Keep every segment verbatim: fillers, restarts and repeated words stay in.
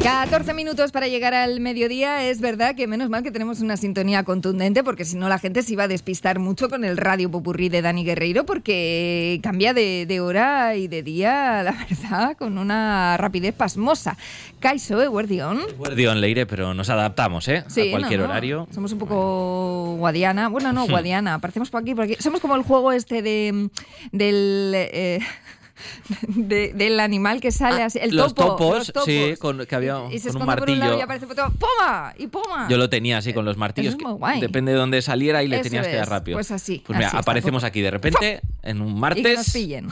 catorce minutos para llegar al mediodía. Es verdad que menos mal que tenemos una sintonía contundente, porque si no la gente se iba a despistar mucho con el Radio Popurrí de Dani Guerreiro, porque cambia de, de hora y de día, la verdad, con una rapidez pasmosa. Kaiso, Eguerdión. Eguerdión, Leire, pero nos adaptamos, ¿eh? Sí, a cualquier no, no. horario. Somos un poco Guadiana. Bueno, no, Guadiana. Aparecemos por aquí, por aquí. Somos como el juego este de del... Eh, De, del animal que sale ah, así, el los topo, topos, los topos, sí, con, que había y, y se con un esconde por un lado martillo. y aparece por otro, ¡poma! Y ¡poma! Yo lo tenía así con los martillos, Eso es muy guay. que depende de dónde saliera y le Eso tenías que dar es, rápido. Pues así. Pues mira, así aparecemos aquí de repente en un martes. Y que nos pillen.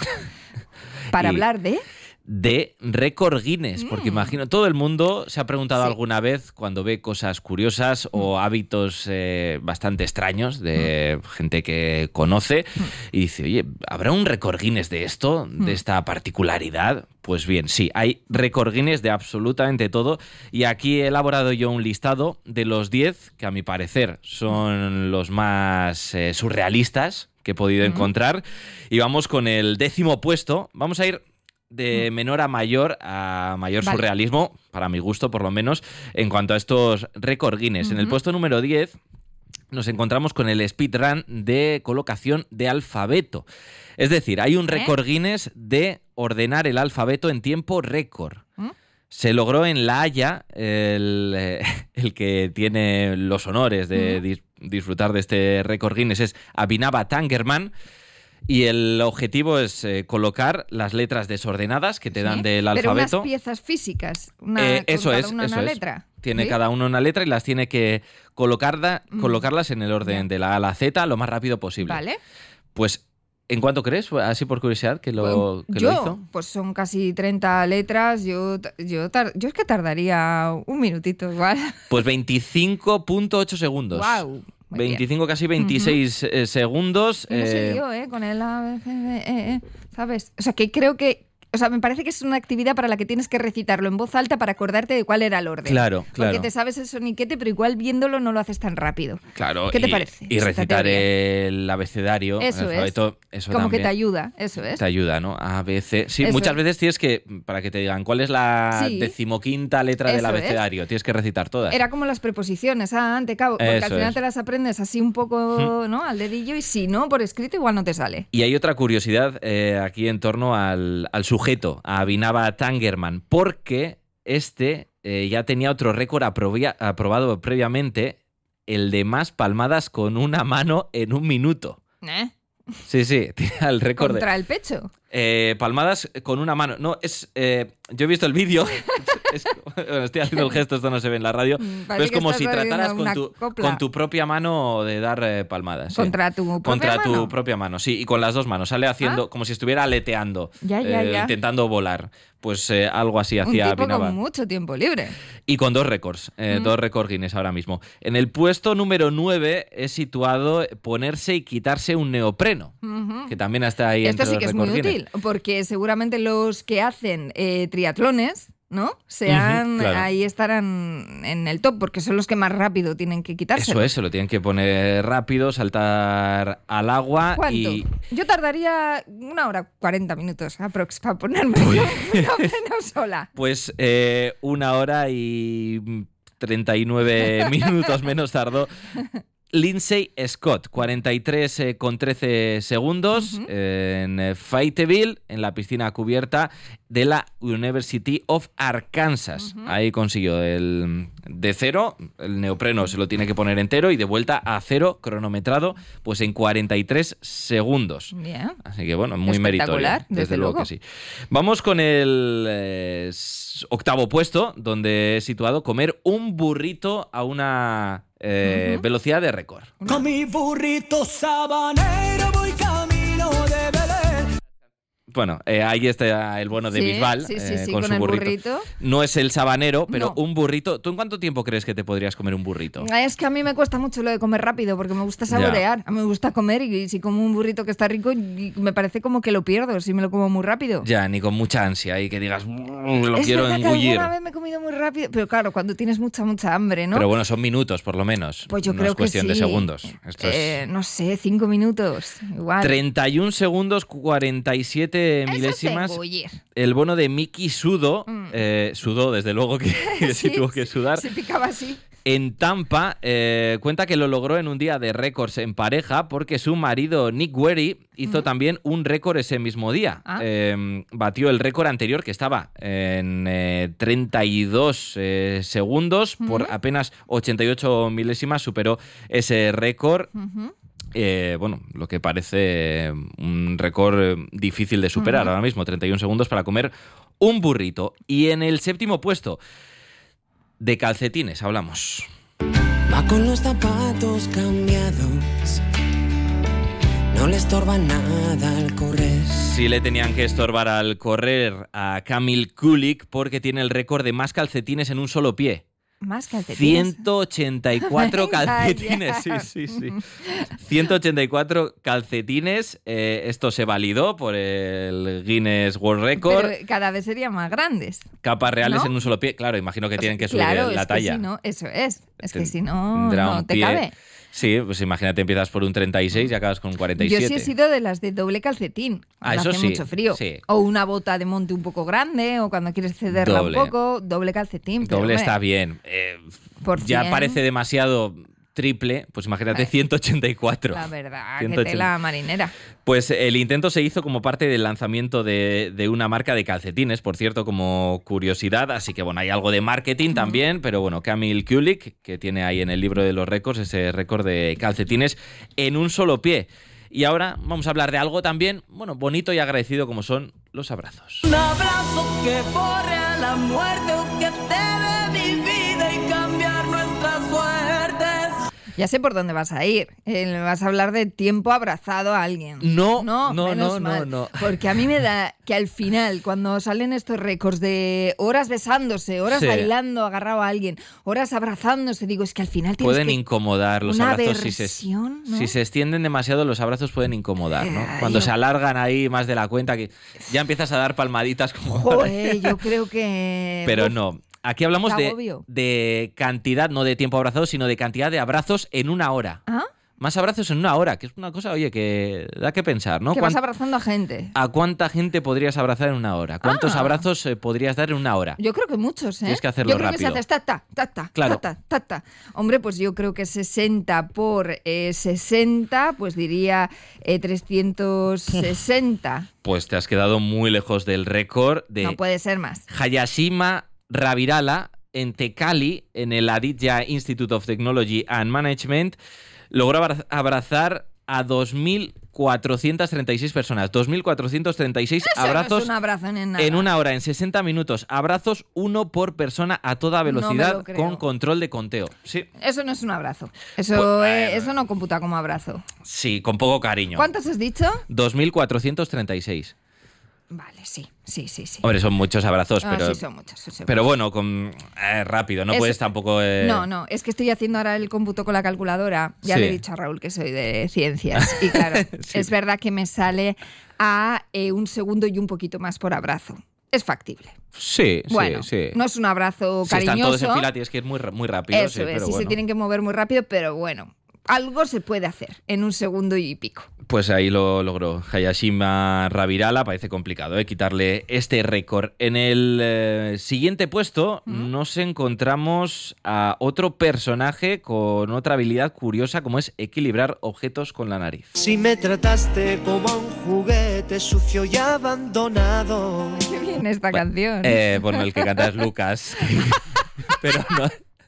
Para y, hablar de... de récord Guinness, porque Mm. imagino, todo el mundo se ha preguntado Sí. alguna vez cuando ve cosas curiosas mm. o hábitos eh, bastante extraños de mm. gente que conoce mm. y dice, oye, ¿habrá un récord Guinness de esto, mm. de esta particularidad? Pues bien, sí, hay récord Guinness de absolutamente todo, y aquí he elaborado yo un listado de los diez que a mi parecer son los más eh, surrealistas que he podido mm. encontrar, y vamos con el décimo puesto. Vamos a ir de menor a mayor a mayor vale. surrealismo, para mi gusto por lo menos, en cuanto a estos récord Guinness. Uh-huh. En el puesto número diez nos encontramos con el speedrun de colocación de alfabeto. Es decir, hay un récord Guinness de ordenar el alfabeto en tiempo récord. ¿Mm? Se logró en La Haya, el, el que tiene los honores de uh-huh. dis- disfrutar de este récord Guinness es Abhinava Tangerman. Y el objetivo es eh, colocar las letras desordenadas que te ¿Sí? dan del Pero alfabeto. Pero unas piezas físicas, una, eh, eso cada es, una, eso una es. letra. Tiene ¿Sí? cada uno una letra y las tiene que colocarla, mm. colocarlas en el orden yeah. de la A a la Z lo más rápido posible. Vale. Pues, ¿en cuánto crees? Así por curiosidad, que lo, que yo, lo hizo. Pues son casi treinta letras. Yo, yo, tar- yo es que tardaría un minutito igual. Pues veinticinco punto ocho segundos. ¡Wow! Muy veinticinco, bien. Casi veintiséis uh-huh. eh, segundos. Yo no sé eh... yo, ¿eh? Con el A, B, C, D, E, E, ¿sabes? O sea, que creo que... O sea, me parece que es una actividad para la que tienes que recitarlo en voz alta para acordarte de cuál era el orden. Claro, claro. Porque te sabes el soniquete, pero igual viéndolo no lo haces tan rápido. Claro. ¿Qué te y, parece? Y recitar el abecedario, eso el alfabeto, es. Eso Como también que te ayuda, eso es. Te ayuda, ¿no? A, B, C. Sí, eso muchas es. veces tienes que, para que te digan cuál es la sí. decimoquinta letra eso del abecedario, es. Tienes que recitar todas. Era como las preposiciones, ah, ante, cabo, porque eso al final es. te las aprendes así un poco, ¿no? Al dedillo, y si no, por escrito igual no te sale. Y hay otra curiosidad eh, aquí en torno al, al sujeto, a Abhinava Tangerman, porque este eh, ya tenía otro récord aprobia, aprobado previamente, el de más palmadas con una mano en un minuto. ¿Eh? Sí, sí, tiene el récord. ¿Contra de, el pecho? Eh, palmadas con una mano. No, es... Eh, yo he visto el vídeo. Es, bueno, estoy haciendo el gesto, esto no se ve en la radio. Parece pero es como si trataras con tu, copla. con tu propia mano de dar eh, palmadas. ¿Contra sí. tu propia Contra mano? tu propia mano, sí. Y con las dos manos. Sale haciendo ¿Ah? como si estuviera aleteando. Ya, ya, eh, ya. Intentando volar. Pues eh, algo así hacía Un tipo Abhinava. con mucho tiempo libre. Y con dos récords. Eh, mm. Dos récords Guinness ahora mismo. En el puesto número nueve es situado ponerse y quitarse un neopreno. Uh-huh. Que también está ahí Esto entre sí que los es muy Guinness. útil. Porque seguramente los que hacen eh, triatlones, ¿no? Sean, uh-huh, claro. ahí estarán en el top, porque son los que más rápido tienen que quitarse. Eso es, se lo tienen que poner rápido, saltar al agua. ¿Cuánto? Y... Yo tardaría una hora cuarenta minutos aprox para ponerme una plena sola. Pues eh, una hora y treinta y nueve minutos menos tardó Lindsay Scott, cuarenta y tres con trece segundos uh-huh. en Fayetteville, en la piscina cubierta de la University of Arkansas. Uh-huh. Ahí consiguió el de cero, el neopreno se lo tiene que poner entero y de vuelta a cero, cronometrado, pues en cuarenta y tres segundos. Bien. Así que bueno, muy meritorio. Desde, desde luego. luego que sí. Vamos con el eh, octavo puesto, donde he situado comer un burrito a una... Eh, uh-huh. velocidad de récord. Con mi burrito sabanero voy camino de Belén. Bueno, eh, ahí está el bueno de sí, Bisbal sí, sí, eh, sí, con, con su el burrito. burrito. No es el sabanero, pero no. un burrito. ¿Tú en cuánto tiempo crees que te podrías comer un burrito? Es que a mí me cuesta mucho lo de comer rápido, porque me gusta saborear. Ya. A mí me gusta comer y si como un burrito que está rico, me parece como que lo pierdo si me lo como muy rápido. Ya, ni con mucha ansia y que digas, lo es quiero engullir. Alguna vez me he comido muy rápido, pero claro, cuando tienes mucha, mucha hambre, ¿no? Pero bueno, son minutos por lo menos. Pues yo no creo es cuestión que sí. de segundos. Esto eh, es... No sé, cinco minutos, igual. treinta y un segundos, cuarenta y siete siete milésimas. El bono de Miki Sudo, mm. eh, sudó desde luego que, que sí, sí tuvo que sudar. Se picaba así. En Tampa, eh, cuenta que lo logró en un día de récords en pareja porque su marido Nick Wery hizo mm. también un récord ese mismo día. Ah. Eh, batió el récord anterior, que estaba en eh, treinta y dos eh, segundos, mm. por apenas ochenta y ocho milésimas superó ese récord. Mm-hmm. Eh, bueno, lo que parece un récord difícil de superar uh-huh. ahora mismo, treinta y un segundos para comer un burrito. Y en el séptimo puesto, de calcetines hablamos. Va con los zapatos cambiados, no le estorba nada al correr. Sí le tenían que estorbar al correr a Kamil Kulik porque tiene el récord de más calcetines en un solo pie. Más calcetines. ciento ochenta y cuatro calcetines, sí, sí, sí. ciento ochenta y cuatro calcetines. Eh, esto se validó por el Guinness World Record. Pero cada vez serían más grandes. Capas reales, ¿no? En un solo pie. Claro, imagino que o tienen sea, que subir claro, la es talla. Que si no, eso es. Es que si no, no te pie. cabe. Sí, pues imagínate, empiezas por un treinta y seis y acabas con un cuarenta y siete. Yo sí he sido de las de doble calcetín. Ah, eso hace sí, mucho frío. Sí. O una bota de monte un poco grande, o cuando quieres cederla doble. un poco, doble calcetín. Pero doble hombre, está bien. Eh, por ya cien. Parece demasiado triple, pues imagínate, ciento ochenta y cuatro. La verdad, ciento ochenta. Que tela marinera. Pues el intento se hizo como parte del lanzamiento de, de una marca de calcetines, por cierto, como curiosidad, así que bueno, hay algo de marketing también, uh-huh. pero bueno, Kamil Kulik, que tiene ahí en el libro de los récords ese récord de calcetines en un solo pie. Y ahora vamos a hablar de algo también, bueno, bonito y agradecido como son los abrazos. Un abrazo que borre a la muerte o que te dé mi vida y cambiar nuestras suertes. Ya sé por dónde vas a ir. Eh, vas a hablar de tiempo abrazado a alguien. No, no, no, menos no, mal, no, no. Porque a mí me da que al final, cuando salen estos récords de horas besándose, horas sí. bailando agarrado a alguien, horas abrazándose, digo, es que al final tienes pueden que... incomodar los una abrazos si se, ¿no? si se extienden demasiado, los abrazos pueden incomodar, ¿no? Ay, Cuando yo... se alargan ahí más de la cuenta, que ya empiezas a dar palmaditas como... Joder, yo creo que... Pero Uf. no. Aquí hablamos de, de cantidad, no de tiempo abrazado, sino de cantidad de abrazos en una hora. ¿Ah? Más abrazos en una hora, que es una cosa, oye, que da que pensar, ¿no? Que vas abrazando a gente. ¿A cuánta gente podrías abrazar en una hora? ¿Cuántos ah. abrazos eh, podrías dar en una hora? Yo creo que muchos, ¿eh? Tienes que hacerlo rápido. Yo creo rápido. que se hace ta, ta, ta, claro. ta, ta, ta. Hombre, pues yo creo que sesenta por eh, sesenta, pues diría eh, trescientos sesenta. Pues te has quedado muy lejos del récord de... No puede ser más. Hayashima Ravirala, en Tecali, en el Aditya Institute of Technology and Management, logró abrazar a dos mil cuatrocientas treinta y seis personas. dos mil cuatrocientos treinta y seis Eso abrazos no es un abrazo en, nada. en una hora, en sesenta minutos. Abrazos, uno por persona a toda velocidad, no con control de conteo. Sí. Eso no es un abrazo. Eso, pues, eh, eso no computa como abrazo. Sí, con poco cariño. ¿Cuántos has dicho? dos mil cuatrocientos treinta y seis. Vale, sí, sí, sí, sí. Hombre, son muchos abrazos, no, pero... Sí, son muchos. Sí, son pero muchos. bueno, con, eh, rápido, no es, puedes tampoco... Eh... No, no, es que estoy haciendo ahora el cómputo con la calculadora. Ya sí. le he dicho a Raúl que soy de ciencias. Y claro, sí. es verdad que me sale a eh, un segundo y un poquito más por abrazo. Es factible. Sí, bueno, sí, sí. No es un abrazo si cariñoso. Si están todos en fila, tienes que ir muy, muy rápido. Eso sí, es, pero sí bueno. se tienen que mover muy rápido, pero bueno, algo se puede hacer en un segundo y pico. Pues ahí lo logró Hayashima Ravirala. Parece complicado, ¿eh? Quitarle este récord. En el eh, siguiente puesto ¿Mm? nos encontramos a otro personaje con otra habilidad curiosa, como es equilibrar objetos con la nariz. Si me trataste como a un juguete sucio y abandonado. Qué bien esta bueno, canción. Eh, bueno, el que canta es Lucas. Pero no...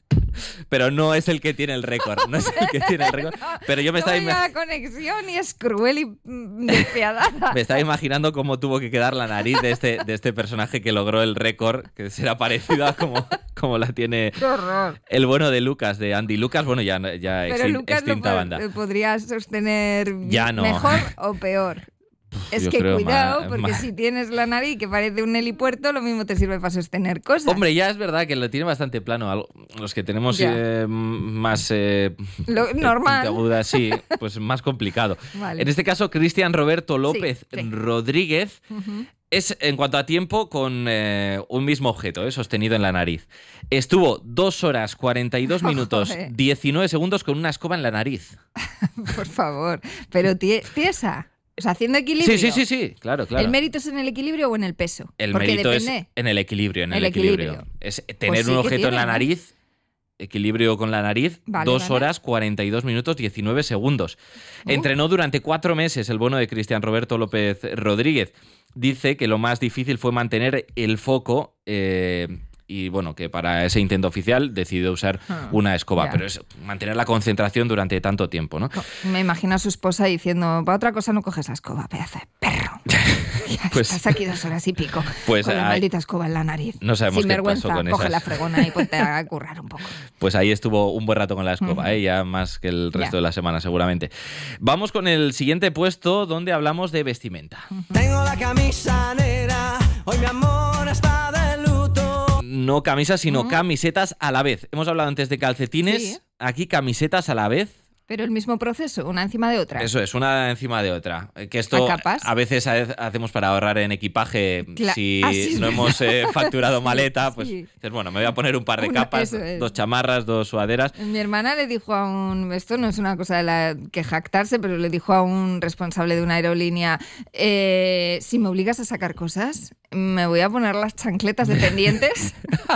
Pero no es el que tiene el récord, no es el que tiene el récord. Pero yo me no estaba imaginando... la conexión y es cruel y despiadada. Me estaba imaginando cómo tuvo que quedar la nariz de este, de este personaje que logró el récord, que será parecido a como, como la tiene el bueno de Lucas, de Andy Lucas. Bueno, ya, ya Pero extin- Lucas extinta lo banda. podría sostener ya no. mejor o peor. Es Yo que creo cuidado, más, porque más... si tienes la nariz que parece un helipuerto, lo mismo te sirve para sostener cosas. Hombre, ya es verdad que lo tiene bastante plano. Los que tenemos eh, más... Eh, lo, normal. Aguda, sí, pues más complicado. Vale. En este caso, Cristian Roberto López sí, sí. Rodríguez uh-huh. es, en cuanto a tiempo, con eh, un mismo objeto eh, sostenido en la nariz. Estuvo dos horas cuarenta y dos minutos oh, diecinueve segundos con una escoba en la nariz. Por favor, pero tie- tiesa. O sea, haciendo equilibrio. Sí, sí, sí, sí, claro, claro. ¿El mérito es en el equilibrio o en el peso? El Porque mérito depende. es en el equilibrio, en el, El equilibrio. equilibrio. Es tener Pues sí un que objeto tiene, en la ¿no? nariz, equilibrio con la nariz, Vale, dos vale. horas, cuarenta y dos minutos, diecinueve segundos. Uh. Entrenó durante cuatro meses el bueno de Cristian Roberto López Rodríguez. Dice que lo más difícil fue mantener el foco eh, y, bueno, que para ese intento oficial decidió usar Ah, una escoba. ya. Pero es mantener la concentración durante tanto tiempo, ¿no? Me imagino a su esposa diciendo, para otra cosa no coges la escoba, pedazo de perro. Ya Pues- estás aquí dos horas y pico pues con la hay- maldita escoba en la nariz. No sabemos Sin qué vergüenza, pasó con coge esas. la fregona y ponte a currar un poco. Pues ahí estuvo un buen rato con la escoba, Ujú. ¿eh? Ya más que el resto Ya. de la semana seguramente. Vamos con el siguiente puesto donde hablamos de vestimenta. Tengo la camisa negra, hoy mi amor está de luto. No camisas, sino Mm. camisetas a la vez. Hemos hablado antes de calcetines, Sí. aquí camisetas a la vez. Pero el mismo proceso, una encima de otra. Eso es, una encima de otra. Eh, Que esto ¿A capas? a veces ha- hacemos para ahorrar en equipaje. Cla- Si Ah, sí, es no verdad. hemos eh, facturado Sí, maleta, pues sí. dices, bueno, me voy a poner un par de Una- capas, eso es. dos chamarras, dos sudaderas. Mi hermana le dijo a un, esto no es una cosa de la que jactarse, pero le dijo a un responsable de una aerolínea, eh, si me obligas a sacar cosas, me voy a poner las chancletas de pendientes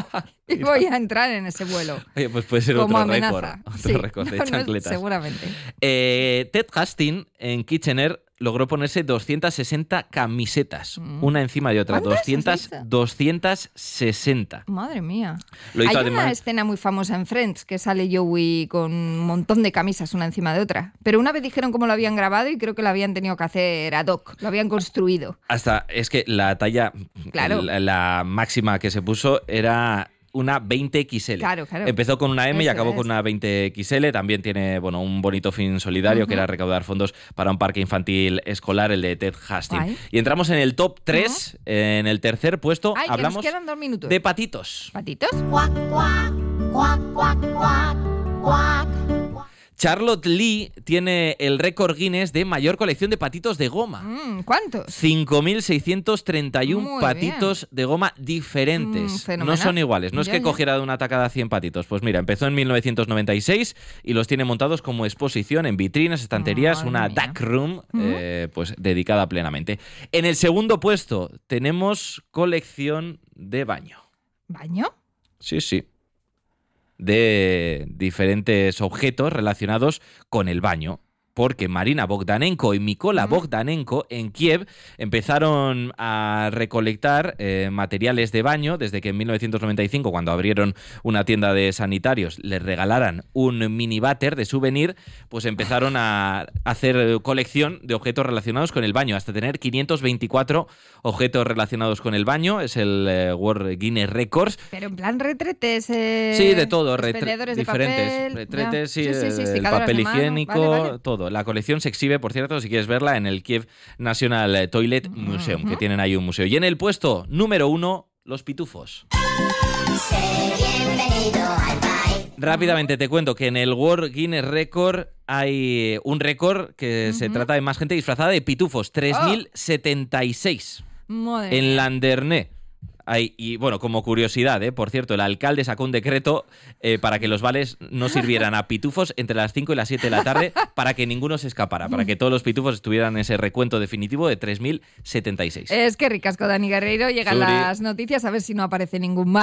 y voy a entrar en ese vuelo. Oye, pues puede ser Como otro amenaza. récord. Otro Sí. récord de No, no, chancletas. seguramente. Eh, Ted Hastings en Kitchener logró ponerse doscientas sesenta camisetas, Mm. una encima de otra. ¿Cuántas has doscientas, dicho? doscientas sesenta. Madre mía. Lo hizo Hay una además. escena muy famosa en Friends que sale Joey con un montón de camisas una encima de otra. Pero una vez dijeron cómo lo habían grabado y creo que lo habían tenido que hacer ad hoc, lo habían construido. Hasta es que la talla, Claro. la, la máxima que se puso era una veinte equis ele. Claro, claro. Empezó con una M y Eso acabó es. con una veinte equis ele. También tiene, bueno, un bonito fin solidario Ujú. que era recaudar fondos para un parque infantil escolar, el de Ted Hastings. Guay. Y entramos en el top tres, en el tercer puesto. Ay, que hablamos nos quedan dos minutos. de patitos. ¿Patitos? Quack, quack, quack, quack, quack, quack. Charlotte Lee tiene el récord Guinness de mayor colección de patitos de goma. Mm, ¿Cuántos? cinco mil seiscientos treinta y uno Muy patitos de goma diferentes. Mm, no fenomenal. son iguales. No es Ya, que ya. cogiera de una tacada cien patitos. Pues mira, empezó en mil novecientos noventa y seis y los tiene montados como exposición en vitrinas, estanterías, Madre una mía. dark room Ujú. eh, pues dedicada plenamente. En el segundo puesto tenemos colección de baño. ¿Baño? Sí, sí. De diferentes objetos relacionados con el baño. Porque Marina Bogdanenko y Mikola Mm. Bogdanenko en Kiev empezaron a recolectar eh, materiales de baño desde que en mil novecientos noventa y cinco, cuando abrieron una tienda de sanitarios, les regalaran un mini váter de souvenir, pues empezaron a hacer colección de objetos relacionados con el baño, hasta tener quinientos veinticuatro objetos relacionados con el baño. Es el eh, World Guinness Records. Pero en plan retretes. eh, Sí, de todo, retre- expendedores de diferentes. papel, Retretes, ya. sí, sí, sí, el secadoras de papel mano. higiénico, Vale, vale. todo. La colección se exhibe, por cierto, si quieres verla, en el Kiev National Toilet Museum, que Ujú. tienen ahí un museo. Y en el puesto número uno, los pitufos. Sé bienvenido al país. Rápidamente te cuento que en el World Guinness Record hay un récord que se Ujú. trata de más gente disfrazada de pitufos, tres mil setenta y seis Madre en mía. Landerné. Hay, y bueno, como curiosidad, ¿eh? Por cierto, el alcalde sacó un decreto eh, para que los vales no sirvieran a pitufos entre las cinco y las siete de la tarde para que ninguno se escapara, para que todos los pitufos estuvieran en ese recuento definitivo de tres mil setenta y seis. Es que ricasco, Dani Guerreiro. Llegan Suri. las noticias a ver si no aparece ningún mal.